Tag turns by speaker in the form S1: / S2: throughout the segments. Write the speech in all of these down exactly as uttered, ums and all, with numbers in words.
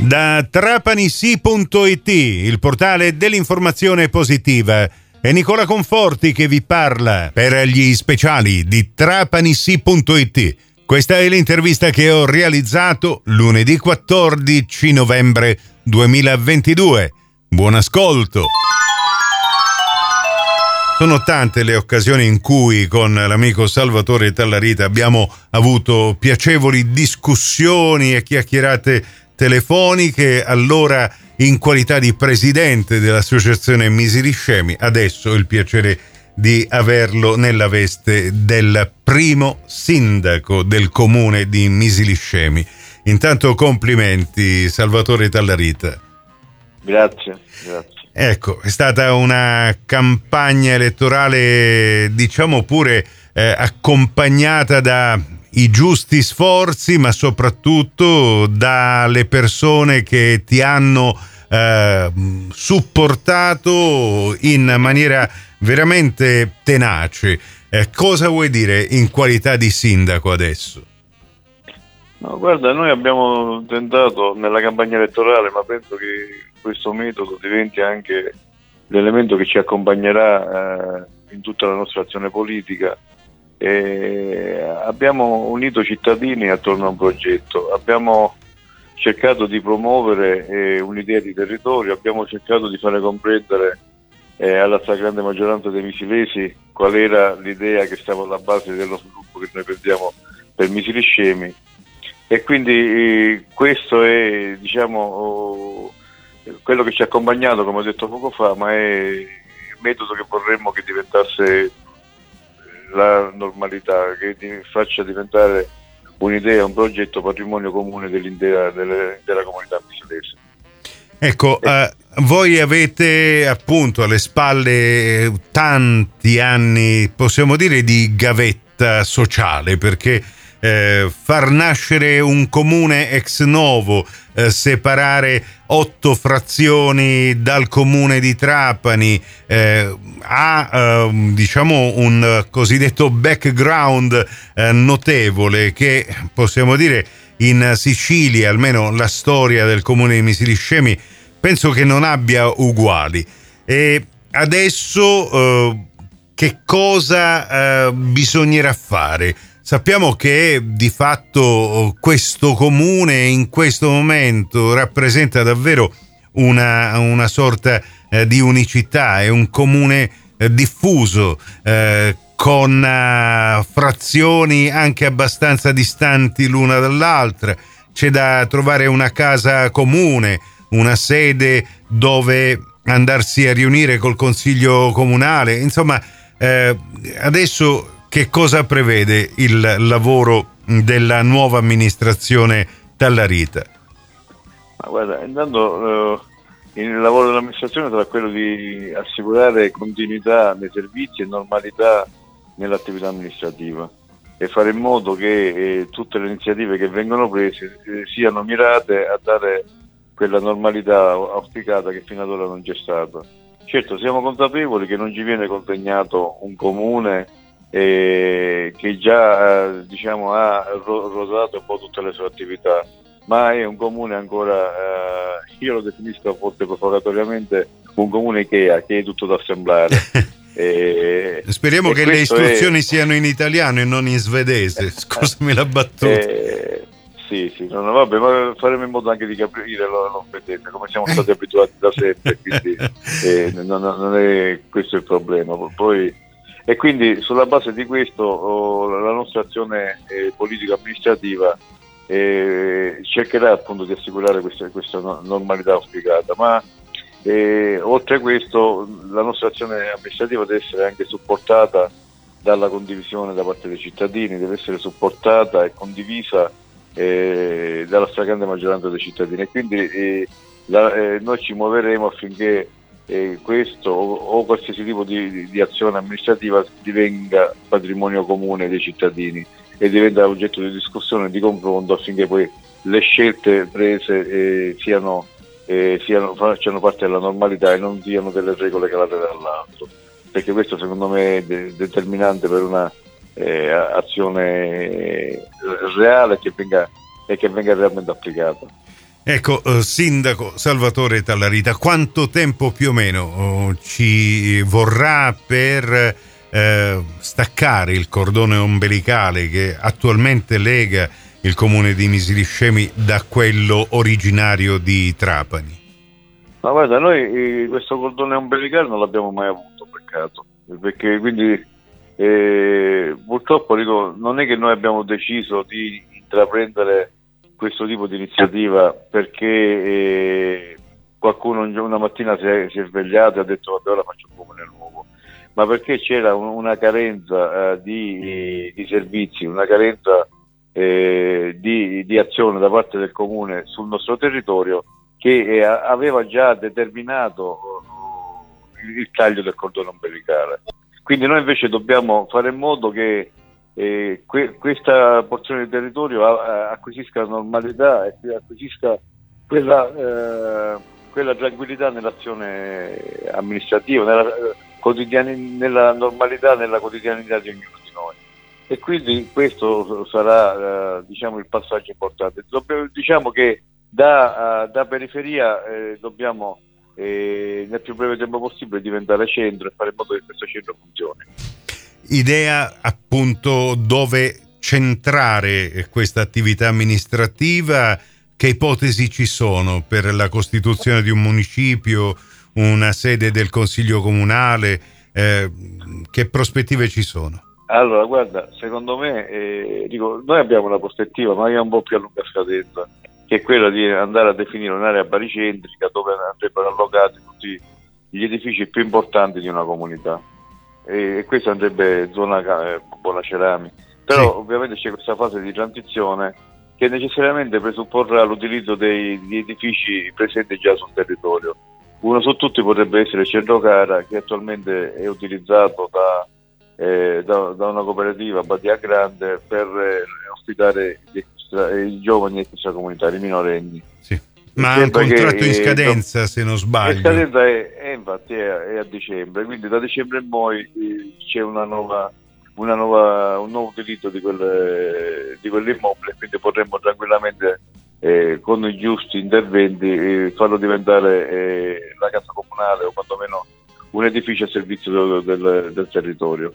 S1: Da trapanisi punto it, il portale dell'informazione positiva, è Nicola Conforti che vi parla per gli speciali di trapanisi punto it. Questa è l'intervista che ho realizzato lunedì quattordici novembre duemilaventidue. Buon ascolto! Sono tante le occasioni in cui con l'amico Salvatore Tallarita abbiamo avuto piacevoli discussioni e chiacchierate telefoniche, allora in qualità di presidente dell'associazione Misiliscemi, adesso ho il piacere di averlo nella veste del primo sindaco del comune di Misiliscemi. Intanto complimenti, Salvatore Tallarita.
S2: Grazie, grazie.
S1: Ecco, è stata una campagna elettorale, diciamo pure, eh, accompagnata da i giusti sforzi, ma soprattutto dalle persone che ti hanno eh, supportato in maniera veramente tenace. Eh, cosa vuoi dire in qualità di sindaco adesso?
S2: No, guarda, noi abbiamo tentato nella campagna elettorale, ma penso che questo metodo diventi anche l'elemento che ci accompagnerà eh, in tutta la nostra azione politica. E abbiamo unito cittadini attorno a un progetto, abbiamo cercato di promuovere eh, un'idea di territorio, abbiamo cercato di fare comprendere eh, alla stragrande maggioranza dei misilesi qual era l'idea che stava alla base dello sviluppo che noi prendiamo per Misiliscemi, e quindi eh, questo è, diciamo, oh, quello che ci ha accompagnato, come ho detto poco fa, ma è il metodo che vorremmo che diventasse la normalità, che ti faccia diventare un'idea, un progetto patrimonio comune dell'intera, dell'intera comunità misilese.
S1: Ecco, eh, voi avete appunto alle spalle tanti anni, possiamo dire, di gavetta sociale, perché eh, far nascere un comune ex novo, eh, separare otto frazioni dal comune di Trapani, eh, ha eh, diciamo un cosiddetto background eh, notevole che possiamo dire in Sicilia, almeno la storia del comune di Misiliscemi penso che non abbia uguali. E adesso eh, che cosa eh, bisognerà fare? Sappiamo che di fatto questo comune in questo momento rappresenta davvero una, una sorta eh, di unicità, è un comune eh, diffuso, eh, con uh, frazioni anche abbastanza distanti l'una dall'altra. C'è da trovare una casa comune, una sede dove andarsi a riunire col consiglio comunale. Insomma, eh, adesso che cosa prevede il lavoro della nuova amministrazione Tallarita?
S2: Ma guarda, intanto eh, il lavoro dell'amministrazione sarà quello di assicurare continuità nei servizi e normalità nell'attività amministrativa e fare in modo che eh, tutte le iniziative che vengono prese eh, siano mirate a dare quella normalità auspicata che fino ad ora non c'è stata. Certo, siamo consapevoli che non ci viene consegnato un comune eh, che già eh, diciamo ha ro- rodato un po' tutte le sue attività, ma è un comune ancora, eh, io lo definisco forse provocatoriamente un comune Ikea, che è tutto da assemblare. E,
S1: speriamo
S2: e
S1: che le istruzioni
S2: è...
S1: siano in italiano e non in svedese. Scusami la battuta.
S2: Eh, sì, sì, no, no, vabbè, ma faremo in modo anche di capire lo, lo svedese, come siamo stati abituati da sempre, quindi eh, non, non è questo il problema. Poi, e quindi sulla base di questo oh, la nostra azione eh, politica-amministrativa eh, cercherà appunto di assicurare questa, questa normalità auspicata, ma E, oltre a questo la nostra azione amministrativa deve essere anche supportata dalla condivisione da parte dei cittadini, deve essere supportata e condivisa eh, dalla stragrande maggioranza dei cittadini, e quindi eh, la, eh, noi ci muoveremo affinché eh, questo o, o qualsiasi tipo di, di, di azione amministrativa divenga patrimonio comune dei cittadini e diventa oggetto di discussione e di confronto, affinché poi le scelte prese eh, siano Eh, siano, facciano parte della normalità e non siano delle regole calate dall'alto, perché questo secondo me è de- determinante per una eh, azione reale che venga, e che venga realmente applicata.
S1: Ecco, eh, Sindaco Salvatore Tallarita, quanto tempo più o meno oh, ci vorrà per eh, staccare il cordone ombelicale che attualmente lega il comune di Misiliscemi da quello originario di Trapani?
S2: Ma guarda, noi eh, questo cordone ombelicale non l'abbiamo mai avuto, peccato, perché quindi eh, purtroppo dico, non è che noi abbiamo deciso di intraprendere questo tipo di iniziativa perché eh, qualcuno una mattina si è, si è svegliato e ha detto vabbè ora faccio un comune nuovo, ma perché c'era un, una carenza eh, di, di servizi, una carenza eh, di, di azione da parte del comune sul nostro territorio che eh, aveva già determinato il, il taglio del cordone ombelicale. Quindi noi invece dobbiamo fare in modo che E que- questa porzione di territorio a- a- acquisisca normalità e acquisisca quella, eh, quella tranquillità nell'azione amministrativa, nella, eh, quotidiani- nella normalità, nella quotidianità di ognuno di noi. E quindi questo sarà eh, diciamo il passaggio importante. Dobbiamo, diciamo che da, uh, da periferia eh, dobbiamo eh, nel più breve tempo possibile diventare centro e fare in modo che questo centro funzioni.
S1: Idea appunto dove centrare questa attività amministrativa, che ipotesi ci sono per la costituzione di un municipio, una sede del consiglio comunale, eh, che prospettive ci sono?
S2: Allora guarda, secondo me eh, dico, noi abbiamo una prospettiva ma è un po' più a lunga scadenza, che è quella di andare a definire un'area baricentrica dove andrebbero allocati tutti gli edifici più importanti di una comunità. E questo andrebbe zona eh, Buona Cerami, però sì. Ovviamente c'è questa fase di transizione che necessariamente presupporrà l'utilizzo dei, di edifici presenti già sul territorio. Uno su tutti potrebbe essere Centrocara, che attualmente è utilizzato da, eh, da, da una cooperativa Badia Grande per eh, ospitare gli extra, i giovani extracomunitari, i minorenni.
S1: Sì. Ma ha un contratto che, in scadenza, eh, se non sbaglio.
S2: La scadenza è, è infatti è, è a dicembre, quindi da dicembre in poi eh, c'è una nuova, una nuova, un nuovo utilizzo di, quelle, di quell'immobile, quindi potremmo tranquillamente eh, con i giusti interventi eh, farlo diventare eh, la casa comunale o quantomeno un edificio a servizio del, del, del territorio.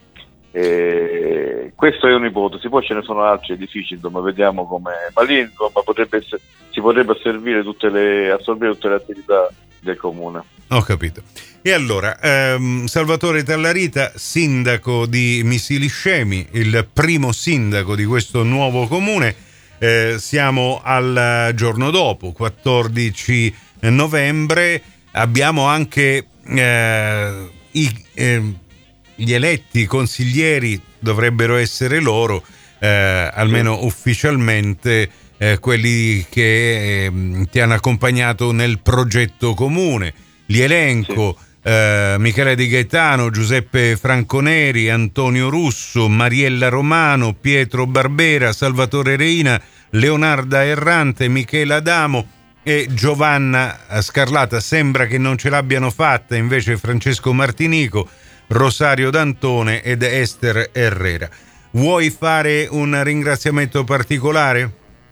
S2: Eh, questo è un'ipotesi, poi ce ne sono altri edifici, insomma, vediamo come, ma lì insomma potrebbe essere, si potrebbe assorbire tutte le, assorbire tutte le attività del comune.
S1: Ho capito. E allora, ehm, Salvatore Tallarita, sindaco di Misiliscemi, il primo sindaco di questo nuovo comune, eh, siamo al giorno dopo, quattordici novembre, abbiamo anche eh, i... Eh, gli eletti consiglieri, dovrebbero essere loro, eh, almeno sì. ufficialmente, eh, quelli che eh, ti hanno accompagnato nel progetto comune. Li elenco: sì. eh, Michele Di Gaetano, Giuseppe Franconeri, Antonio Russo, Mariella Romano, Pietro Barbera, Salvatore Reina, Leonarda Errante, Michela Adamo e Giovanna Scarlata. Sembra che non ce l'abbiano fatta invece Francesco Martinico, Rosario D'Antone ed Esther Herrera. Vuoi fare un ringraziamento particolare?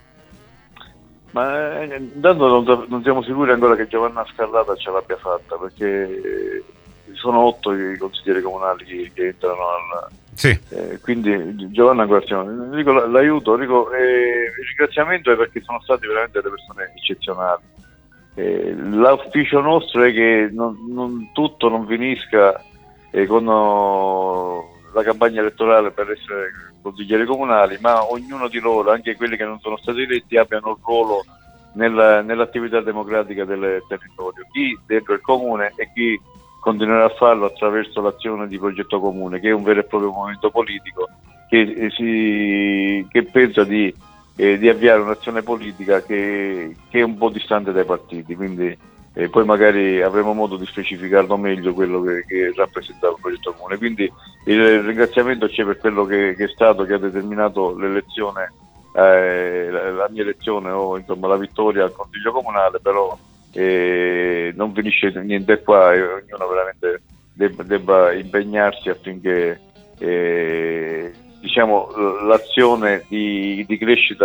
S2: Ma intanto non, non siamo sicuri ancora che Giovanna Scarlata ce l'abbia fatta, perché sono otto i consiglieri comunali che, che entrano al,
S1: sì.
S2: eh, quindi Giovanna ancora siamo. Dico l'aiuto, dico, eh, il ringraziamento è perché sono stati veramente delle persone eccezionali. Eh, l'auspicio nostro è che non, non tutto non finisca E con la campagna elettorale per essere consiglieri comunali, ma ognuno di loro, anche quelli che non sono stati eletti, abbiano un ruolo nella, nell'attività democratica del territorio, chi dentro il comune e chi continuerà a farlo attraverso l'azione di progetto comune, che è un vero e proprio movimento politico che, eh, si, che pensa di, eh, di avviare un'azione politica che, che è un po' distante dai partiti, quindi e poi magari avremo modo di specificarlo meglio quello che, che rappresenta il progetto comune. Quindi il ringraziamento c'è per quello che, che è stato, che ha determinato l'elezione, eh, la, la mia elezione o insomma la vittoria al Consiglio Comunale, però eh, non finisce niente qua e ognuno veramente debba, debba impegnarsi affinché eh, diciamo l'azione di, di crescita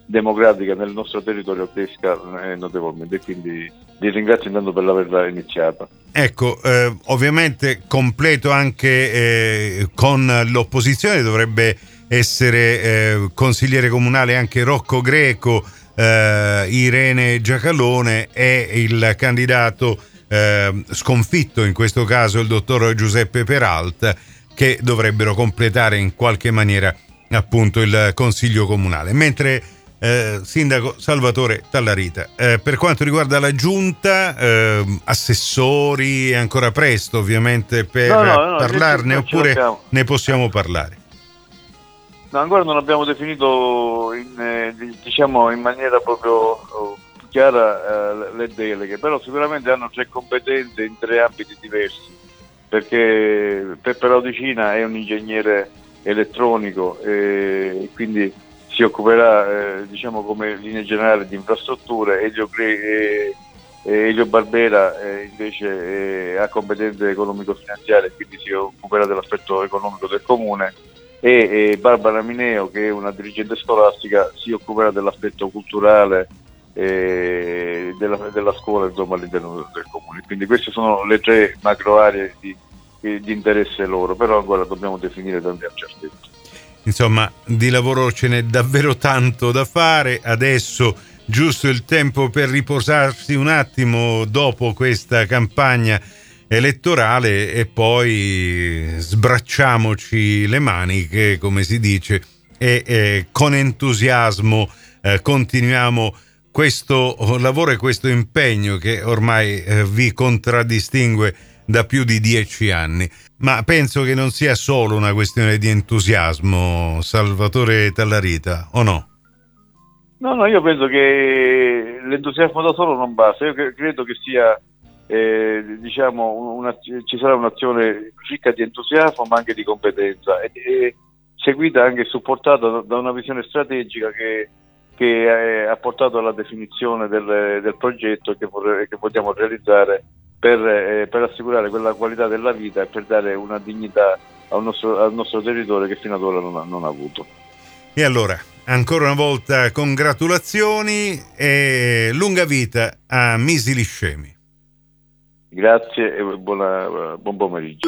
S2: democratica nel nostro territorio cresca eh, notevolmente, e quindi vi ringrazio intanto per averla iniziata.
S1: Ecco, eh, ovviamente completo anche eh, con l'opposizione, dovrebbe essere eh, consigliere comunale anche Rocco Greco, eh, Irene Giacalone e il candidato eh, sconfitto, in questo caso il dottor Giuseppe Peralta, che dovrebbero completare in qualche maniera appunto il consiglio comunale. Mentre eh, sindaco Salvatore Tallarita, eh, per quanto riguarda la giunta, eh, assessori, è ancora presto ovviamente per
S2: no, no, no,
S1: parlarne, oppure ne possiamo parlare?
S2: No, ancora non abbiamo definito in, eh, diciamo in maniera proprio oh, chiara eh, le deleghe, però sicuramente hanno tre competenze in tre ambiti diversi, perché Peppe Laudicina è un ingegnere elettronico e quindi si occuperà eh, diciamo come linea generale di infrastrutture. Elio, Gre- e Elio Barbera eh, invece eh, ha competenze economico-finanziarie, quindi si occuperà dell'aspetto economico del comune, e, e Barbara Mineo, che è una dirigente scolastica, si occuperà dell'aspetto culturale eh, della, della scuola, insomma, all'interno del comune. Quindi queste sono le tre macro aree di, di interesse loro, però ancora dobbiamo definire tanti accertamenti.
S1: Insomma, di lavoro ce n'è davvero tanto da fare. Adesso giusto il tempo per riposarsi un attimo dopo questa campagna elettorale e poi sbracciamoci le maniche, come si dice, e eh, con entusiasmo eh, continuiamo questo lavoro e questo impegno che ormai eh, vi contraddistingue da più di dieci anni. Ma penso che non sia solo una questione di entusiasmo, Salvatore Tallarita, o no?
S2: No, no, io penso che l'entusiasmo da solo non basta. Io credo che sia eh, diciamo una, ci sarà un'azione ricca di entusiasmo ma anche di competenza, e, e seguita anche e supportata da una visione strategica che, che ha portato alla definizione del, del progetto che, vorrei, che vogliamo realizzare per, eh, per assicurare quella qualità della vita e per dare una dignità al nostro, al nostro territorio che fino ad ora non ha, non ha avuto.
S1: E allora, ancora una volta congratulazioni e lunga vita a Misili Scemi.
S2: Grazie e buona, buon pomeriggio.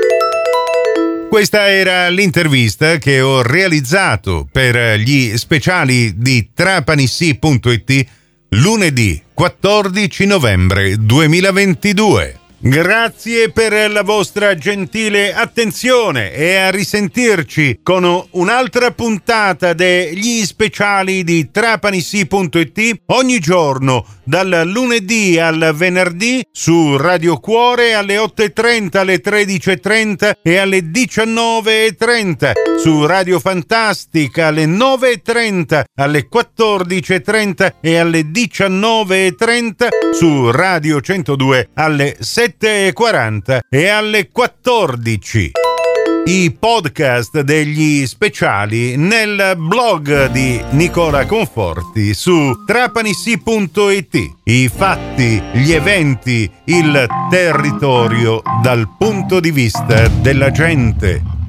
S1: Questa era l'intervista che ho realizzato per gli speciali di Trapanissi punto it lunedì quattordici novembre duemilaventidue. Grazie per la vostra gentile attenzione e a risentirci con un'altra puntata degli speciali di Trapanissi punto it ogni giorno dal lunedì al venerdì su Radio Cuore alle otto e trenta, alle tredici e trenta e alle diciannove e trenta, su Radio Fantastica alle nove e trenta, alle quattordici e trenta e alle diciannove e trenta, su Radio centodue alle sette e quaranta e alle quattordici. I podcast degli speciali nel blog di Nicola Conforti su Trapanissi punto it. I fatti, gli eventi, il territorio dal punto di vista della gente.